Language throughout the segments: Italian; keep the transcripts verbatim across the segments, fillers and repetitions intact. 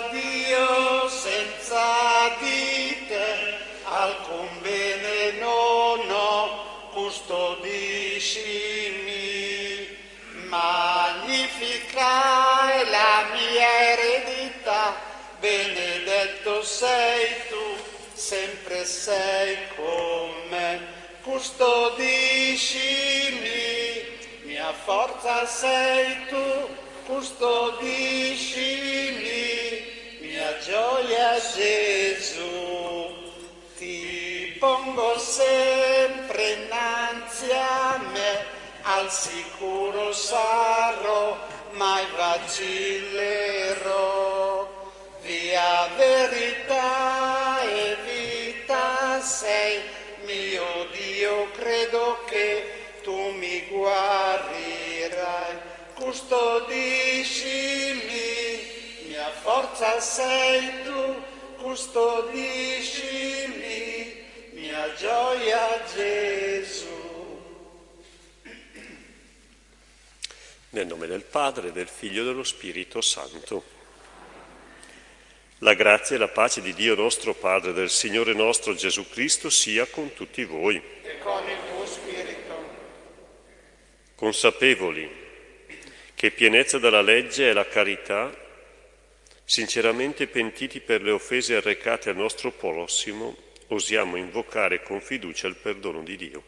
Dio, senza di te alcun bene non ho, custodiscimi. Magnifica è la mia eredità, benedetto sei tu, sempre sei con me. Custodiscimi, mia forza sei tu, custodiscimi, mia gioia Gesù. Ti pongo sempre innanzi a me, al sicuro sarò, mai vacillerò. Via verità e vita sei, mio Dio, credo che tu mi guarirai. Custodiscimi, mia forza sei tu, custodiscimi, mia gioia Gesù. Nel nome del Padre, del Figlio e dello Spirito Santo. La grazia e la pace di Dio nostro Padre, del Signore nostro Gesù Cristo, sia con tutti voi. E con il tuo spirito. Consapevoli che pienezza della legge è la carità, sinceramente pentiti per le offese arrecate al nostro prossimo, osiamo invocare con fiducia il perdono di Dio.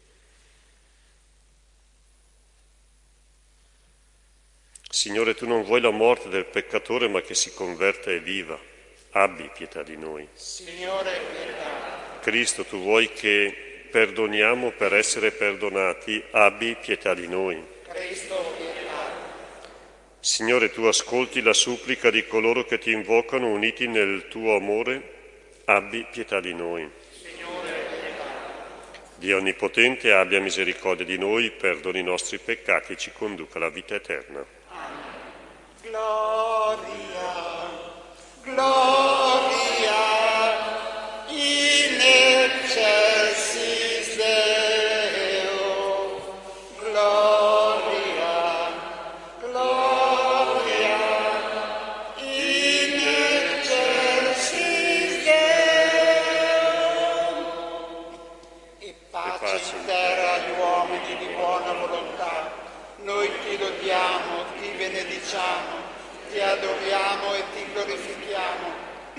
Signore, tu non vuoi la morte del peccatore, ma che si converta e viva. Abbi pietà di noi. Signore, pietà. Cristo, tu vuoi che perdoniamo per essere perdonati. Abbi pietà di noi. Cristo, pietà. Signore, tu ascolti la supplica di coloro che ti invocano uniti nel tuo amore. Abbi pietà di noi. Signore, pietà. Dio Onnipotente, abbia misericordia di noi, perdoni i nostri peccati e ci conduca alla vita eterna. Gloria, gloria, in excelsis Deo. Gloria, gloria, in excelsis Deo. E pace in terra agli uomini di buona volontà. Noi ti lodiamo, ti benediciamo, ti adoriamo e ti glorifichiamo.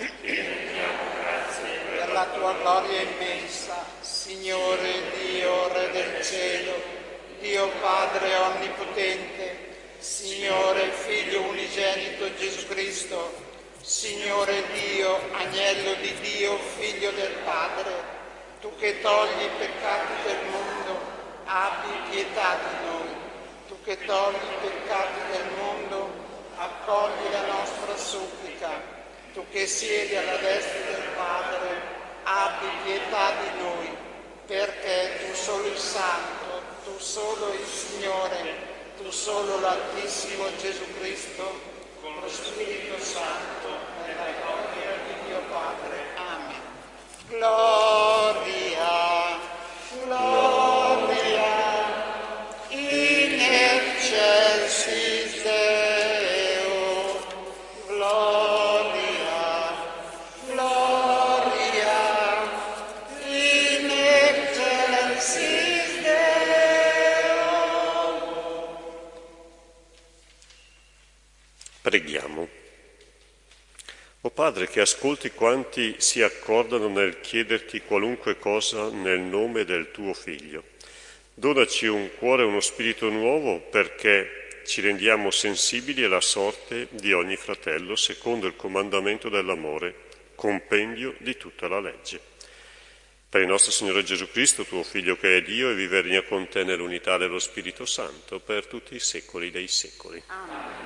Per la tua gloria immensa, Signore Dio, Re del cielo, Dio Padre onnipotente, Signore Figlio unigenito Gesù Cristo, Signore Dio, Agnello di Dio, Figlio del Padre, tu che togli i peccati del mondo, abbi pietà di noi. Tu che togli i peccati del mondo, accogli la nostra supplica. Tu che siedi alla destra del Padre, abbi pietà di noi, perché tu solo il Santo, tu solo il Signore, tu solo l'Altissimo Gesù Cristo, con lo Spirito Santo, nella gloria di Dio Padre. Amen. Gloria, gloria, in excelsis Deo. Gloria, gloria, in excelsis Deo. Preghiamo. O Padre, che ascolti quanti si accordano nel chiederti qualunque cosa nel nome del tuo Figlio, donaci un cuore e uno spirito nuovo perché ci rendiamo sensibili alla sorte di ogni fratello secondo il comandamento dell'amore, compendio di tutta la legge. Per il nostro Signore Gesù Cristo, tuo Figlio che è Dio e vive e regna con te nell'unità dello Spirito Santo per tutti i secoli dei secoli. Amen.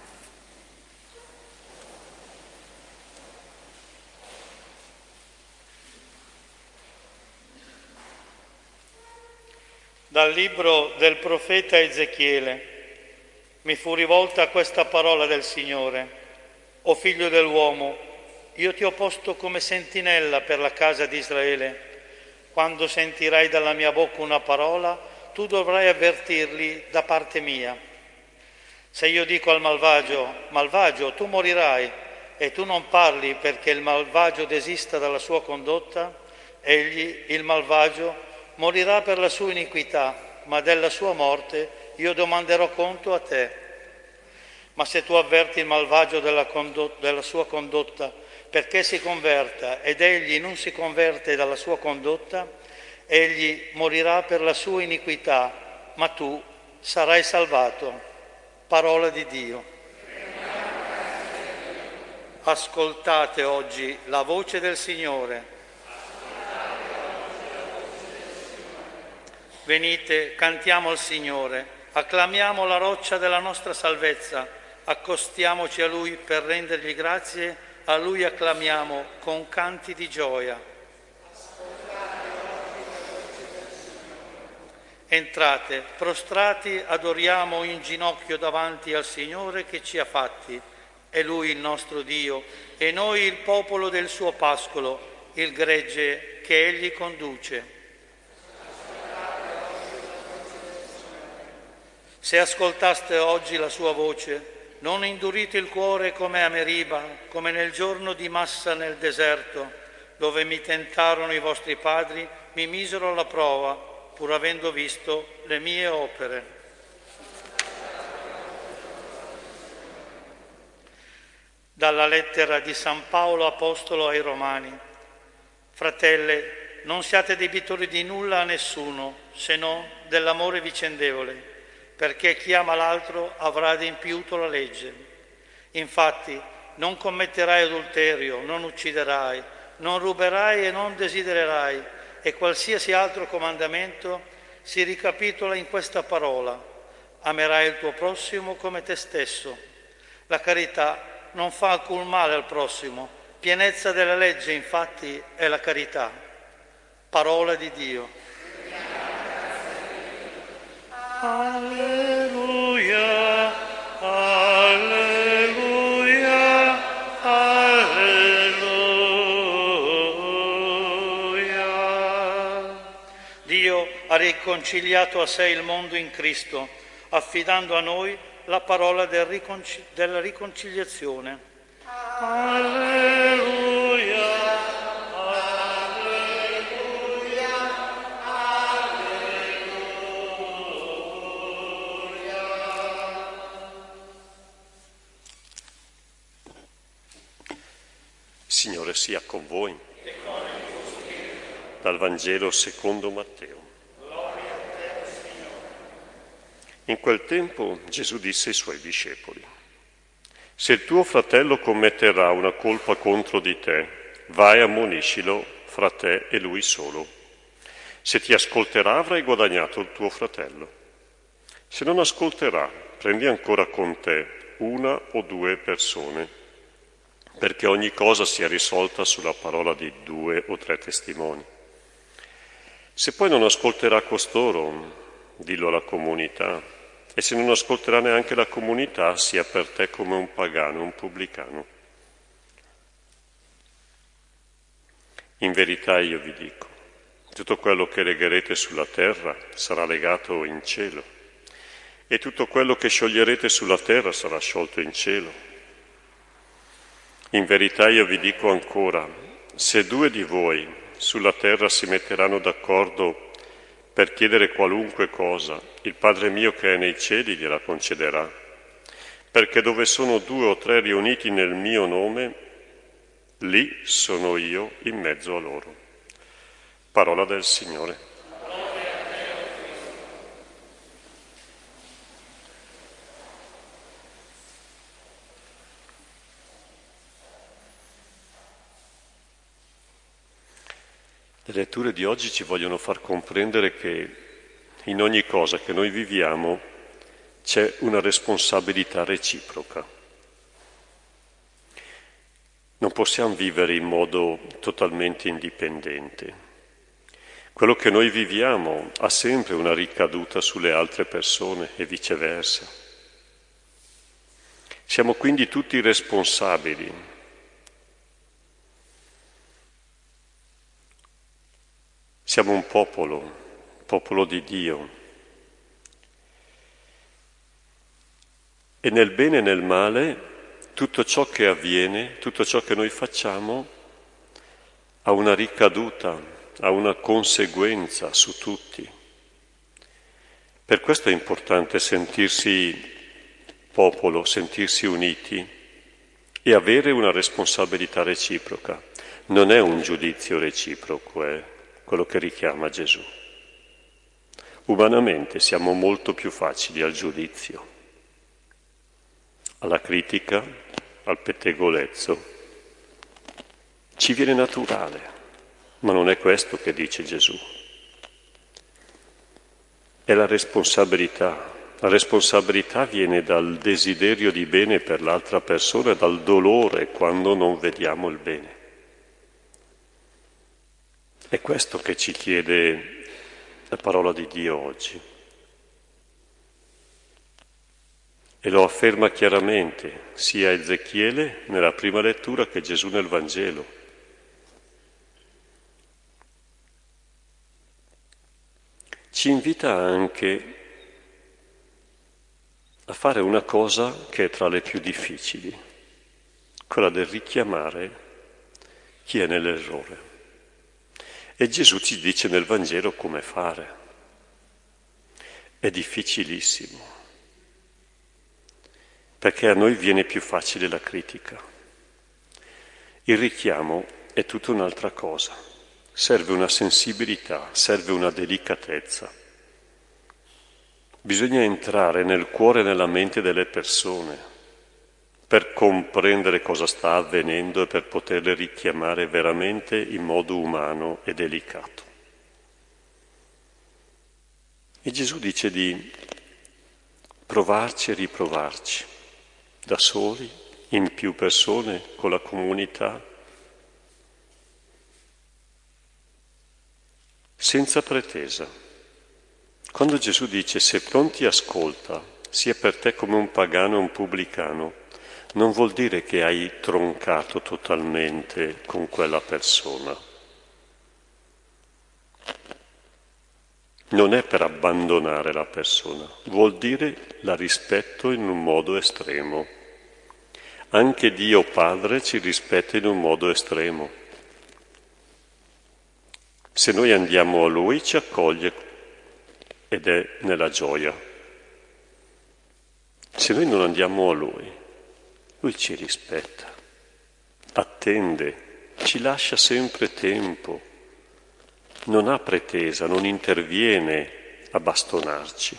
Dal libro del profeta Ezechiele mi fu rivolta questa parola del Signore: o figlio dell'uomo, io ti ho posto come sentinella per la casa di Israele. Quando sentirai dalla mia bocca una parola, tu dovrai avvertirli da parte mia. Se io dico al malvagio, malvagio, tu morirai, e tu non parli perché il malvagio desista dalla sua condotta, egli, il malvagio, morirà per la sua iniquità, ma della sua morte io domanderò conto a te. Ma se tu avverti il malvagio della, condotta, della sua condotta perché si converta ed egli non si converte dalla sua condotta, egli morirà per la sua iniquità, ma tu sarai salvato. Parola di Dio. Ascoltate oggi la voce del Signore. Venite, cantiamo al Signore, acclamiamo la roccia della nostra salvezza, accostiamoci a Lui per rendergli grazie, a Lui acclamiamo con canti di gioia. Entrate, prostrati, adoriamo in ginocchio davanti al Signore che ci ha fatti. È Lui il nostro Dio e noi il popolo del suo pascolo, il gregge che Egli conduce. Se ascoltaste oggi la sua voce, non indurite il cuore come a Meriba, come nel giorno di Massa nel deserto, dove mi tentarono i vostri padri, mi misero alla prova, pur avendo visto le mie opere. Dalla lettera di San Paolo Apostolo ai Romani. Fratelli, non siate debitori di nulla a nessuno, se non dell'amore vicendevole, perché chi ama l'altro avrà adempiuto la legge. Infatti, non commetterai adulterio, non ucciderai, non ruberai e non desidererai, e qualsiasi altro comandamento si ricapitola in questa parola: amerai il tuo prossimo come te stesso. La carità non fa alcun male al prossimo, pienezza della legge infatti è la carità. Parola di Dio. Alleluia, alleluia, alleluia. Dio ha riconciliato a sé il mondo in Cristo, affidando a noi la parola del riconci- della riconciliazione. Alleluia, alleluia, alleluia. Signore sia con voi. Dal Vangelo secondo Matteo. In quel tempo Gesù disse ai suoi discepoli: se il tuo fratello commetterà una colpa contro di te, vai e ammoniscilo fra te e lui solo. Se ti ascolterà avrai guadagnato il tuo fratello. Se non ascolterà, prendi ancora con te una o due persone, perché ogni cosa sia risolta sulla parola di due o tre testimoni. Se poi non ascolterà costoro, dillo alla comunità. E se non ascolterà neanche la comunità, sia per te come un pagano, un pubblicano. In verità io vi dico, tutto quello che legherete sulla terra sarà legato in cielo, e tutto quello che scioglierete sulla terra sarà sciolto in cielo. In verità io vi dico ancora, se due di voi sulla terra si metteranno d'accordo per chiedere qualunque cosa, il Padre mio che è nei cieli gliela concederà. Perché dove sono due o tre riuniti nel mio nome, lì sono io in mezzo a loro. Parola del Signore. Le letture di oggi ci vogliono far comprendere che in ogni cosa che noi viviamo c'è una responsabilità reciproca. Non possiamo vivere in modo totalmente indipendente. Quello che noi viviamo ha sempre una ricaduta sulle altre persone e viceversa. Siamo quindi tutti responsabili. Siamo un popolo, popolo di Dio. E nel bene e nel male tutto ciò che avviene, tutto ciò che noi facciamo ha una ricaduta, ha una conseguenza su tutti. Per questo è importante sentirsi popolo, sentirsi uniti e avere una responsabilità reciproca. Non è un giudizio reciproco, è quello che richiama Gesù. Umanamente siamo molto più facili al giudizio, alla critica, al pettegolezzo. Ci viene naturale, ma non è questo che dice Gesù. È la responsabilità. La responsabilità viene dal desiderio di bene per l'altra persona e dal dolore quando non vediamo il bene. È questo che ci chiede la parola di Dio oggi. E lo afferma chiaramente sia Ezechiele nella prima lettura che Gesù nel Vangelo. Ci invita anche a fare una cosa che è tra le più difficili, quella del richiamare chi è nell'errore. E Gesù ci dice nel Vangelo come fare. È difficilissimo, perché a noi viene più facile la critica. Il richiamo è tutta un'altra cosa. Serve una sensibilità, serve una delicatezza. Bisogna entrare nel cuore e nella mente delle persone per comprendere cosa sta avvenendo e per poterle richiamare veramente in modo umano e delicato. E Gesù dice di provarci e riprovarci, da soli, in più persone, con la comunità, senza pretesa. Quando Gesù dice se non ti ascolta, sia per te come un pagano e un pubblicano, non vuol dire che hai troncato totalmente con quella persona. Non è per abbandonare la persona, vuol dire la rispetto in un modo estremo. Anche Dio Padre ci rispetta in un modo estremo. Se noi andiamo a Lui ci accoglie ed è nella gioia. Se noi non andiamo a Lui, Lui ci rispetta, attende, ci lascia sempre tempo, non ha pretesa, non interviene a bastonarci.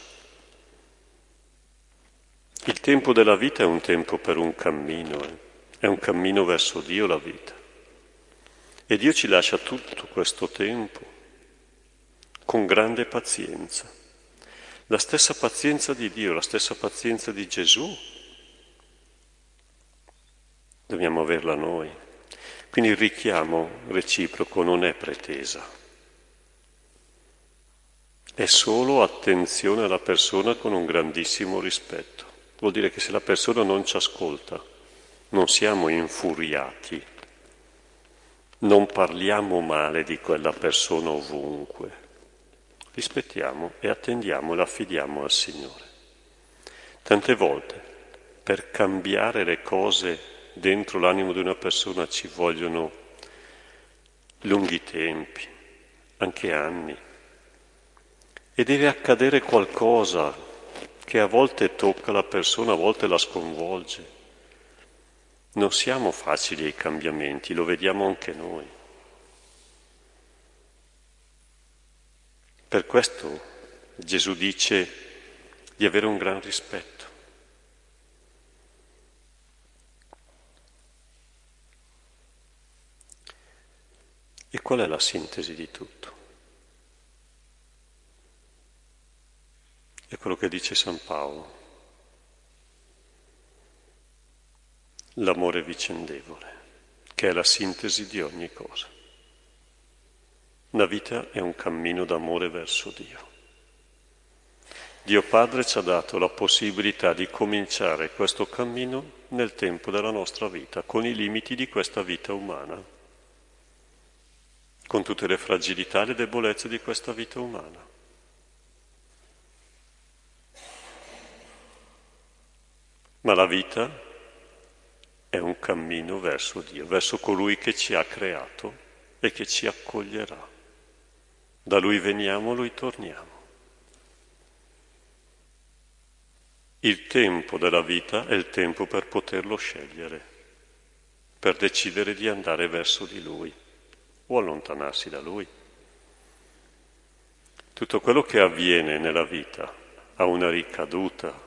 Il tempo della vita è un tempo per un cammino, eh? È un cammino verso Dio la vita. E Dio ci lascia tutto questo tempo con grande pazienza. La stessa pazienza di Dio, la stessa pazienza di Gesù, dobbiamo averla noi. Quindi il richiamo reciproco non è pretesa, è solo attenzione alla persona con un grandissimo rispetto. Vuol dire che se la persona non ci ascolta, non siamo infuriati, non parliamo male di quella persona ovunque. Rispettiamo e attendiamo e l'affidiamo al Signore. Tante volte per cambiare le cose dentro l'animo di una persona ci vogliono lunghi tempi, anche anni, e deve accadere qualcosa che a volte tocca la persona, a volte la sconvolge. Non siamo facili ai cambiamenti, lo vediamo anche noi. Per questo Gesù dice di avere un gran rispetto. E qual è la sintesi di tutto? È quello che dice San Paolo. L'amore vicendevole, che è la sintesi di ogni cosa. La vita è un cammino d'amore verso Dio. Dio Padre ci ha dato la possibilità di cominciare questo cammino nel tempo della nostra vita, con i limiti di questa vita umana, con tutte le fragilità e le debolezze di questa vita umana. Ma la vita è un cammino verso Dio, verso colui che ci ha creato e che ci accoglierà. Da Lui veniamo, Lui torniamo. Il tempo della vita è il tempo per poterlo scegliere, per decidere di andare verso di Lui o allontanarsi da Lui. Tutto quello che avviene nella vita ha una ricaduta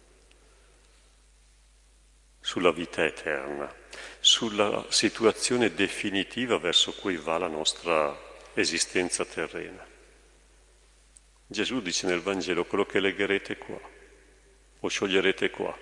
sulla vita eterna, sulla situazione definitiva verso cui va la nostra esistenza terrena. Gesù dice nel Vangelo: quello che legherete qua o scioglierete qua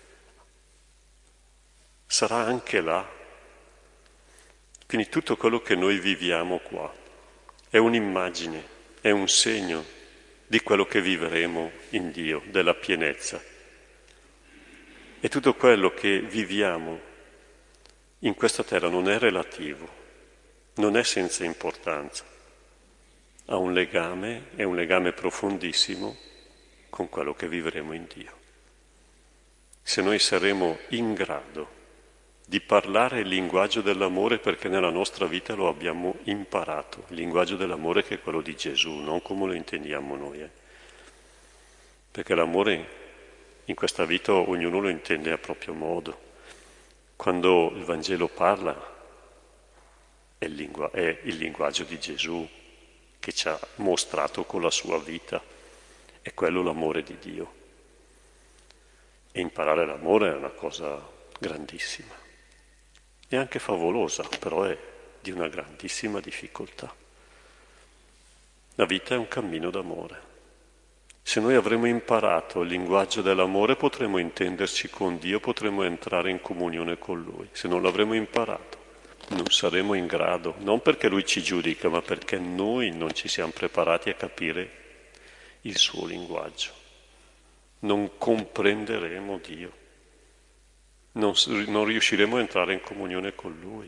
sarà anche là. Quindi tutto quello che noi viviamo qua è un'immagine, è un segno di quello che vivremo in Dio, della pienezza. E tutto quello che viviamo in questa terra non è relativo, non è senza importanza. Ha un legame, è un legame profondissimo con quello che vivremo in Dio. Se noi saremo in grado di parlare il linguaggio dell'amore, perché nella nostra vita lo abbiamo imparato, il linguaggio dell'amore che è quello di Gesù, non come lo intendiamo noi. Eh. Perché l'amore in questa vita ognuno lo intende a proprio modo. Quando il Vangelo parla è il, lingua- è il linguaggio di Gesù che ci ha mostrato con la sua vita, è quello l'amore di Dio. E imparare l'amore è una cosa grandissima, e anche favolosa, però è di una grandissima difficoltà. La vita è un cammino d'amore. Se noi avremo imparato il linguaggio dell'amore potremo intenderci con Dio, potremo entrare in comunione con Lui. Se non l'avremo imparato non saremo in grado, non perché Lui ci giudica, ma perché noi non ci siamo preparati a capire il suo linguaggio. Non comprenderemo Dio, non, non riusciremo a entrare in comunione con Lui.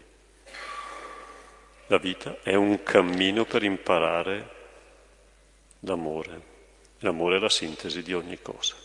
La vita è un cammino per imparare l'amore. L'amore è la sintesi di ogni cosa.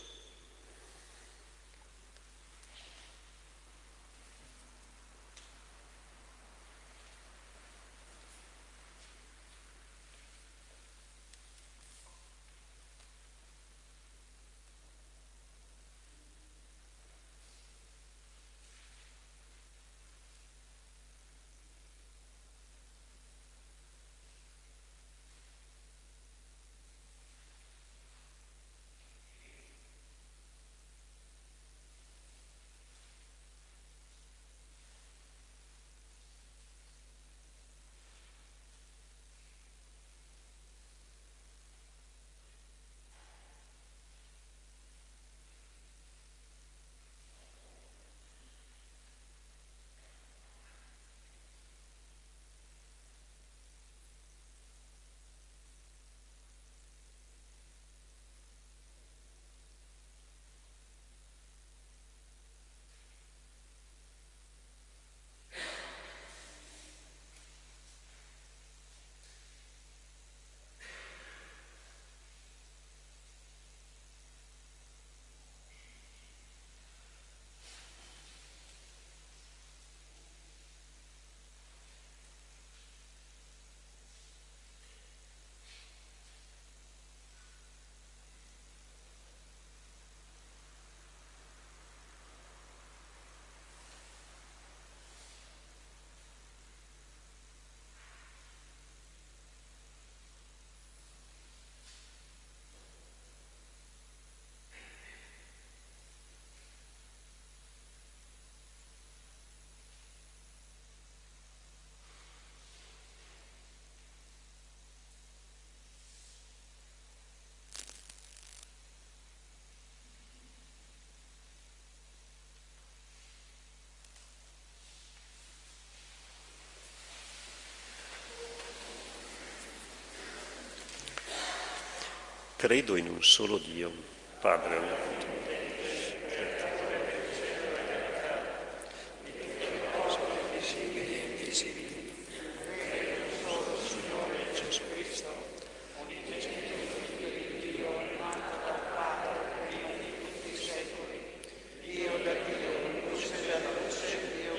Credo in un solo Dio, Padre onnipotente. Dio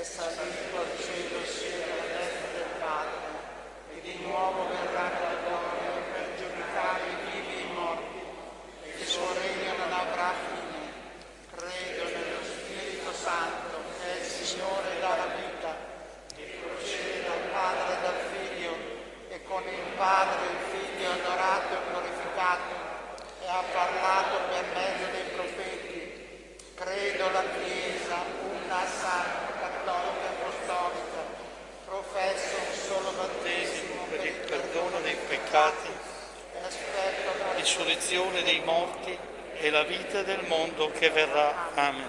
salito al cielo sia alla destra del Padre, e di nuovo verrà dalla gloria per giudicare i vivi e i morti, e il suo regno non avrà fine. Credo nello Spirito Santo, che è il Signore e dà la vita, e procede dal Padre e dal Figlio, e con il Padre e il Figlio adorato e glorificato, e ha parlato per mezzo dei profeti. Credo la Chiesa, una santa, cattolica e apostolica, professo un solo battesimo per il perdono dei peccati, e aspetto la risurrezione dei morti e la vita del mondo che verrà. Amen.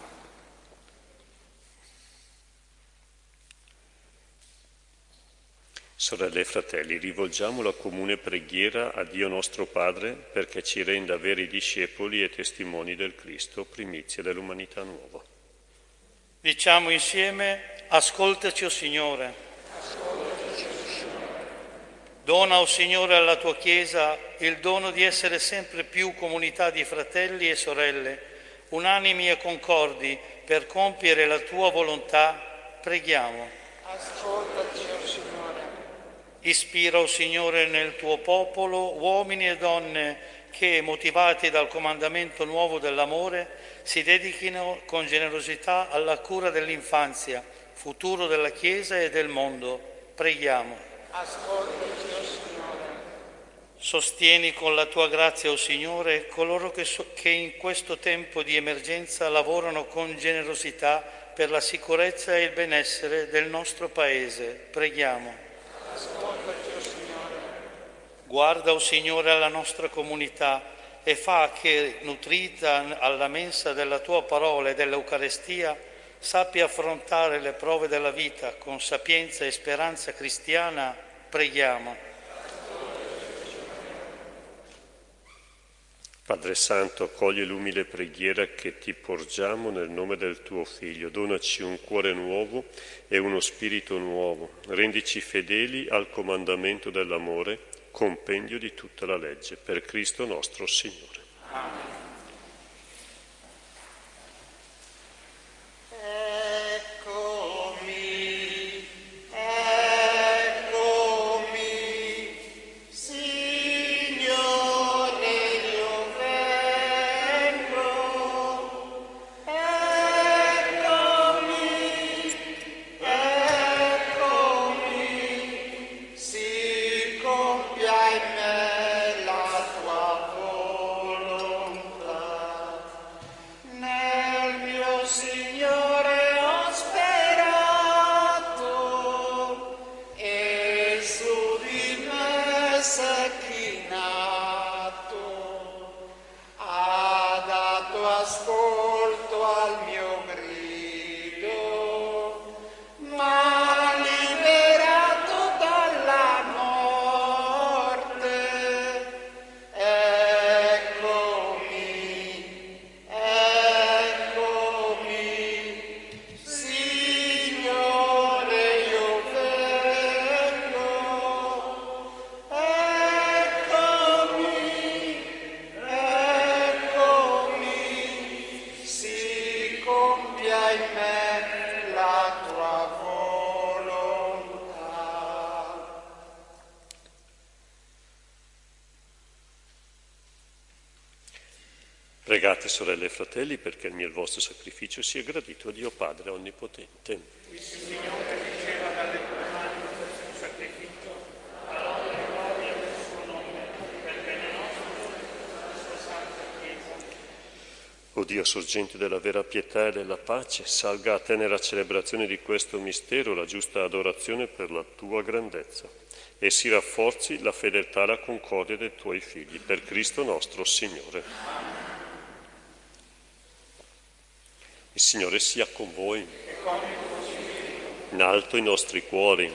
Sorelle e fratelli, rivolgiamo la comune preghiera a Dio nostro Padre perché ci renda veri discepoli e testimoni del Cristo, primizia dell'umanità nuova. Diciamo insieme: ascoltaci, o Signore. Dona, o Signore, alla tua Chiesa il dono di essere sempre più comunità di fratelli e sorelle, unanimi e concordi per compiere la tua volontà. Preghiamo. Ascoltaci, o Signore. Ispira, o Signore, nel tuo popolo uomini e donne che, motivati dal comandamento nuovo dell'amore, si dedichino con generosità alla cura dell'infanzia, futuro della Chiesa e del mondo. Preghiamo. Ascoltaci, o Signore. Sostieni con la tua grazia, o Signore, coloro che, so- che in questo tempo di emergenza lavorano con generosità per la sicurezza e il benessere del nostro Paese. Preghiamo. Ascoltaci, o Signore. Guarda, o Signore, alla nostra comunità e fa che, nutrita alla mensa della tua parola e dell'Eucarestia, sappia affrontare le prove della vita con sapienza e speranza cristiana. Preghiamo. Padre Santo, accoglie l'umile preghiera che ti porgiamo nel nome del tuo Figlio. Donaci un cuore nuovo e uno spirito nuovo. Rendici fedeli al comandamento dell'amore, compendio di tutta la legge. Per Cristo nostro Signore. Amen. Pregate, sorelle e fratelli, perché il mio e il vostro sacrificio sia gradito a Dio Padre Onnipotente. Il Signore riceva dalle tue mani questo sacrificio, a lode e gloria del suo nome, per bene nostro e della sua santa Chiesa. O Dio, sorgente della vera pietà e della pace, salga a te nella celebrazione di questo mistero la giusta adorazione per la tua grandezza, e si rafforzi la fedeltà e la concordia dei tuoi figli, per Cristo nostro Signore. Il Signore sia con voi. In alto i nostri cuori.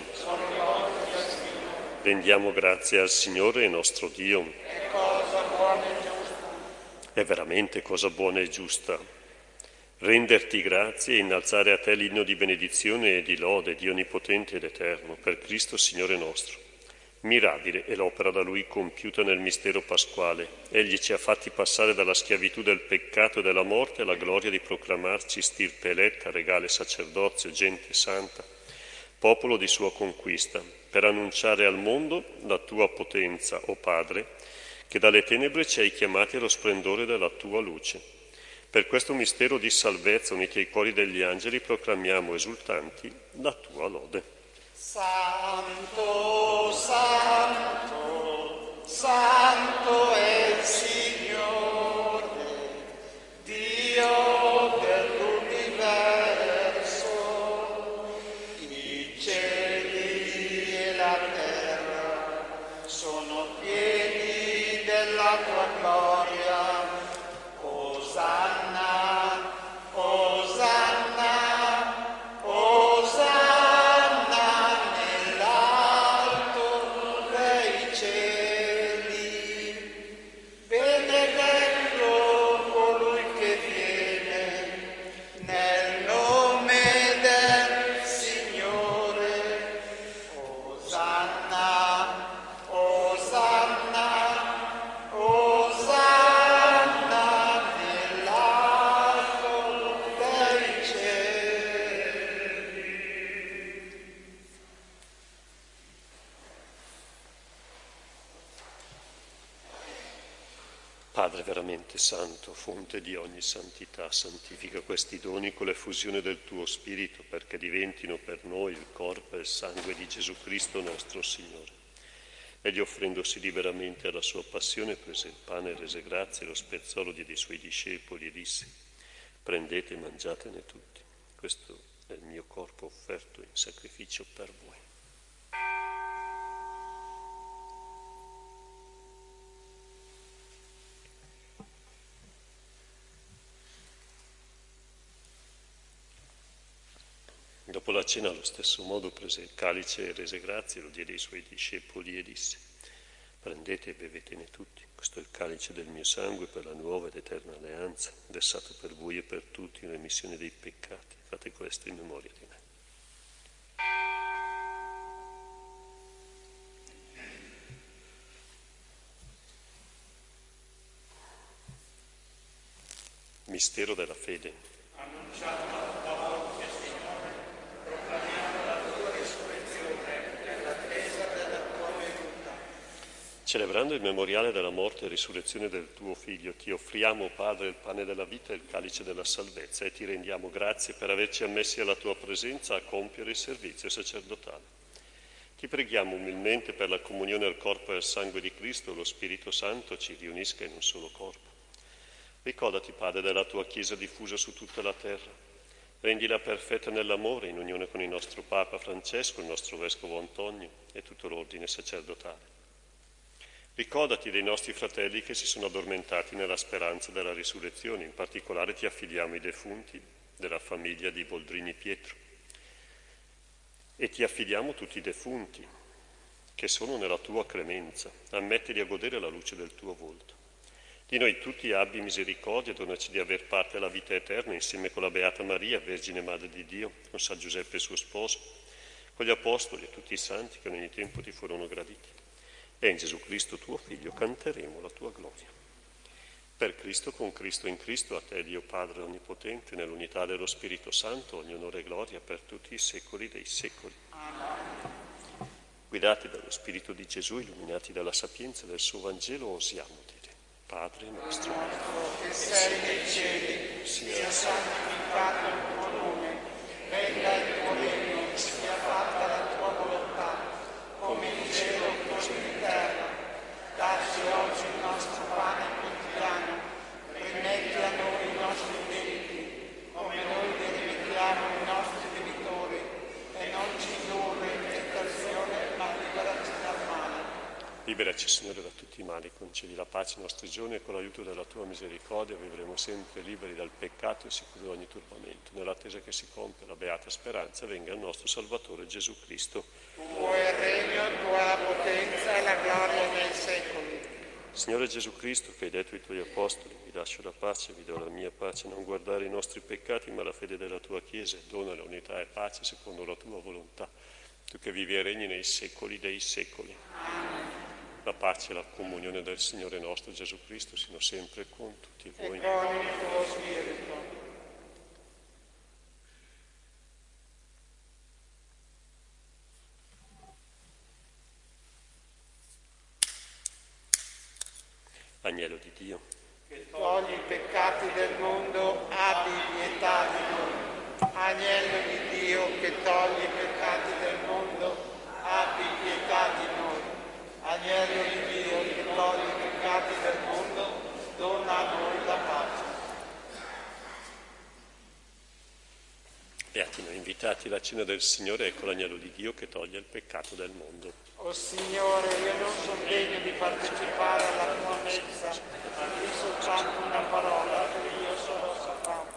Rendiamo grazie al Signore nostro Dio. È cosa buona e giusta. È veramente cosa buona e giusta. Renderti grazie e innalzare a te l'inno di benedizione e di lode, Dio onnipotente ed eterno, per Cristo Signore nostro, Mirabile è l'opera da Lui compiuta nel mistero pasquale. Egli ci ha fatti passare dalla schiavitù del peccato e della morte alla gloria di proclamarci stirpe eletta, regale sacerdozio, gente santa, popolo di sua conquista, per annunciare al mondo la tua potenza, o Padre, che dalle tenebre ci hai chiamati allo splendore della tua luce. Per questo mistero di salvezza, uniti ai cori degli angeli, proclamiamo esultanti la tua lode. Santo, santo, santo è il Signore, Dio dell'universo. I cieli e la terra sono pieni della tua gloria. Osanna, Osanna, Osanna nell'alto dei cieli. Benedetto colui che viene nel nome del Signore. Osanna, Osanna, Osanna nell'alto dei cieli. Padre veramente santo, fonte di ogni santità, santifica questi doni con l'effusione del tuo Spirito, perché diventino per noi il corpo e il sangue di Gesù Cristo nostro Signore. Egli, offrendosi liberamente alla sua passione, prese il pane e rese grazie, lo spezzò, lo diede ai suoi discepoli e disse: prendete e mangiatene tutti, questo è il mio corpo offerto in sacrificio per voi. Dopo la cena, allo stesso modo, prese il calice e rese grazie, lo diede ai suoi discepoli e disse: prendete e bevetene tutti, questo è il calice del mio sangue per la nuova ed eterna alleanza, versato per voi e per tutti in remissione dei peccati. Fate questo in memoria di me. Mistero della fede. Annunciamo la tua morte, Signore, proclamiamo la tua risurrezione nell'attesa della tua venuta. Celebrando il memoriale della morte e risurrezione del tuo Figlio, ti offriamo, Padre, il pane della vita e il calice della salvezza e ti rendiamo grazie per averci ammessi alla tua presenza a compiere il servizio sacerdotale. Ti preghiamo umilmente per la comunione al corpo e al sangue di Cristo, lo Spirito Santo ci riunisca in un solo corpo. Ricordati, Padre, della tua Chiesa diffusa su tutta la terra. Rendila perfetta nell'amore, in unione con il nostro Papa Francesco, il nostro Vescovo Antonio e tutto l'ordine sacerdotale. Ricordati dei nostri fratelli che si sono addormentati nella speranza della risurrezione. In particolare ti affidiamo i defunti della famiglia di Boldrini Pietro. E ti affidiamo tutti i defunti che sono nella tua clemenza. Ammettili a godere la luce del tuo volto. Di noi tutti abbi misericordia e donaci di aver parte alla vita eterna insieme con la Beata Maria, Vergine Madre di Dio, con San Giuseppe suo sposo, con gli Apostoli e tutti i santi che in ogni tempo ti furono graditi. E in Gesù Cristo tuo Figlio canteremo la tua gloria. Per Cristo, con Cristo, in Cristo, a te Dio Padre Onnipotente, nell'unità dello Spirito Santo, ogni onore e gloria per tutti i secoli dei secoli. Amen. Guidati dallo Spirito di Gesù, illuminati dalla sapienza del suo Vangelo, osiamo dire: Padre nostro, Che sei nei cieli, sia santificato il tuo nome, venga il tuo regno, sia fatta la tua volontà, come in cielo così in terra. Dacci oggi il nostro pane quotidiano, rimetti a noi i nostri debiti, come noi li rimettiamo ai nostri debitori, e non ci indurre in tentazione, ma liberaci dal male. Liberaci, Signore, da tutti i mali, concedi la pace ai nostri giorni e con l'aiuto della tua misericordia vivremo sempre liberi dal peccato e sicuri da ogni turbamento, nell'attesa che si compia la beata speranza venga il nostro Salvatore Gesù Cristo. Tuo è il regno, tua la potenza e la gloria nei secoli. Signore Gesù Cristo, che hai detto ai tuoi apostoli: vi lascio la pace, vi do la mia pace, non guardare i nostri peccati ma la fede della tua Chiesa, e dona l'unità e pace secondo la tua volontà. tu che vivi e regni nei secoli dei secoli. La pace e la comunione del Signore nostro Gesù Cristo siano sempre con tutti voi. E con il tuo spirito. Agnello di Dio, Che togli i peccati del mondo, abbi pietà di noi. Agnello di Dio, che togli i peccati del mondo, abbi pietà di noi. Agnello di Dio, che togli i peccati del mondo, dona a noi la pace. beati noi invitati alla cena del Signore, ecco l'agnello di Dio che toglie il peccato del mondo. O Signore, io non sono degno di partecipare alla tua messa, ma di soltanto una parola che io sono salvato.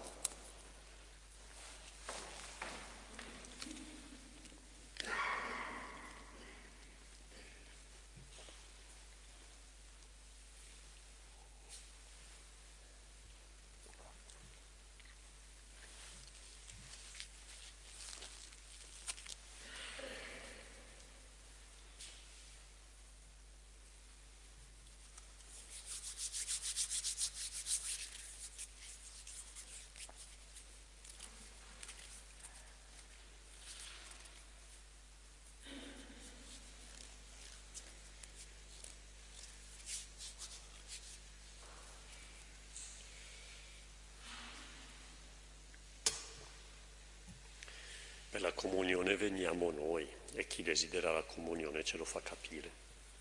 Per la comunione veniamo noi e chi desidera la comunione ce lo fa capire.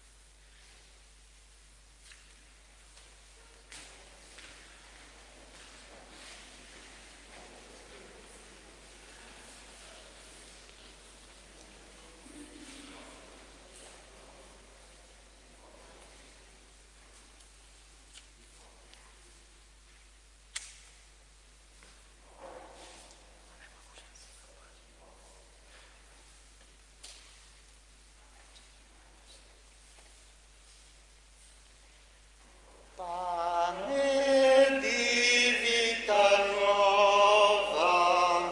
Pane di vita nuova,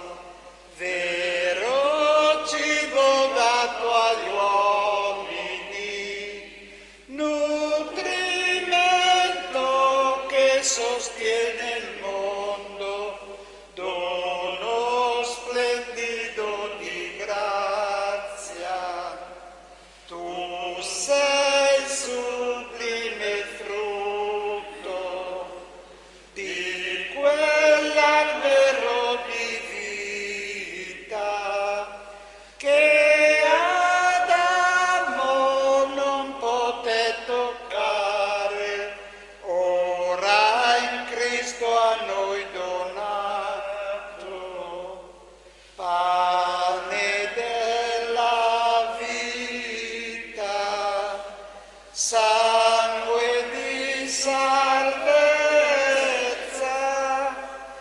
vero cibo dato agli uomini, nutrimento che sostiene il mondo, dono splendido di grazia. Tu sei sublime frutto di quell'albero di vita che Adamo non poté toccare, ora in Cristo a noi donato. Pane della vita, sangue di salvezza,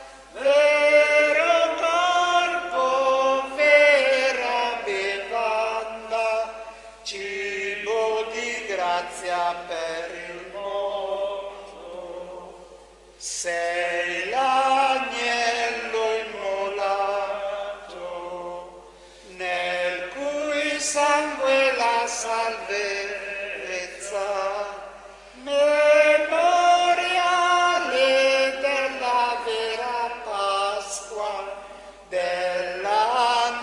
vero corpo, vera bevanda, cibo di grazia per il mondo. Sei l'agnello immolato, nel cui sangue la salvezza, memoriale della vera Pasqua, della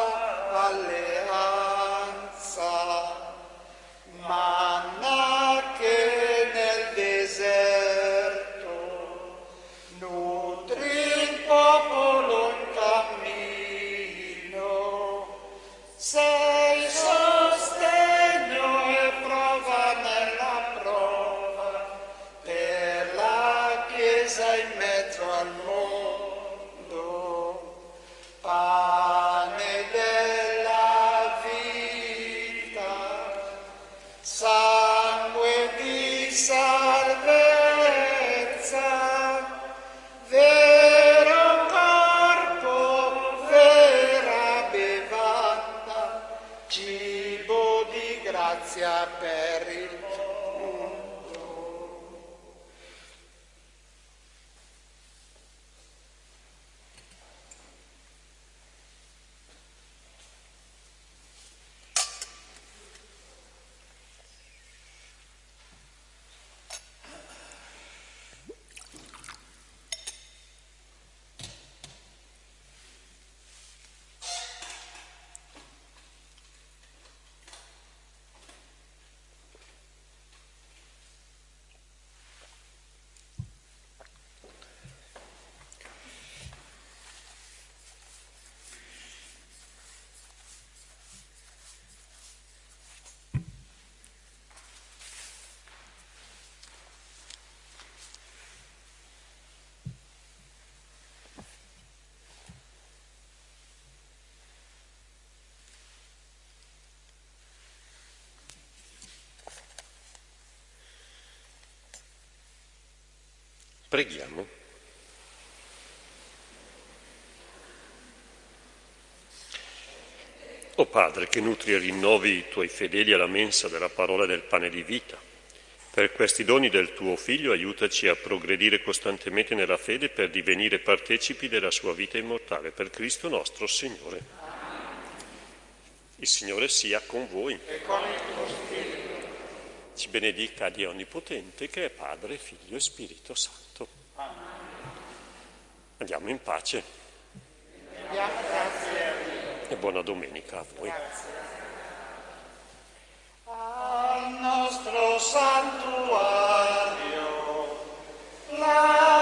nuova alleanza. Manna Preghiamo. O Padre, che nutri e rinnovi i tuoi fedeli alla mensa della parola del pane di vita, per questi doni del tuo Figlio aiutaci a progredire costantemente nella fede per divenire partecipi della sua vita immortale, per Cristo nostro Signore. Il Signore sia con voi. E con il tuo spirito. Ci benedica Dio Onnipotente, che è Padre, Figlio e Spirito Santo. Amen. Andiamo in pace. Diamo grazie a Dio. E buona domenica a voi. Grazie. Al nostro santuario, la